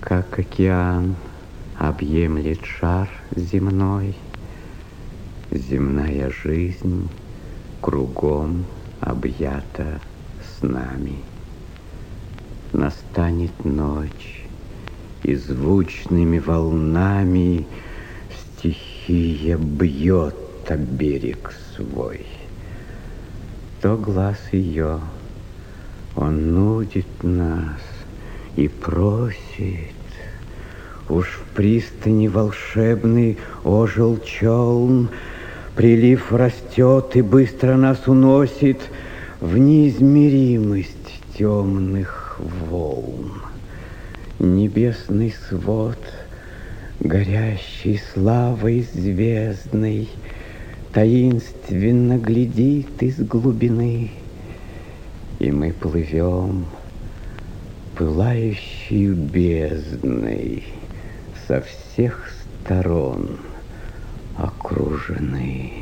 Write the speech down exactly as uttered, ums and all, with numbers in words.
Как океан объемлет шар земной, земная жизнь кругом объята снами. Настанет ночь, и звучными волнами стихия бьет об берег свой. То глаз ее, он нудит нас и просит. Уж в пристани волшебный ожил челн, прилив растет и быстро нас уносит в неизмеримость темных волн. Небесный свод, горящий славой звездной, таинственно глядит из глубины, и мы плывем пылающей бездной, со всех сторон окружены.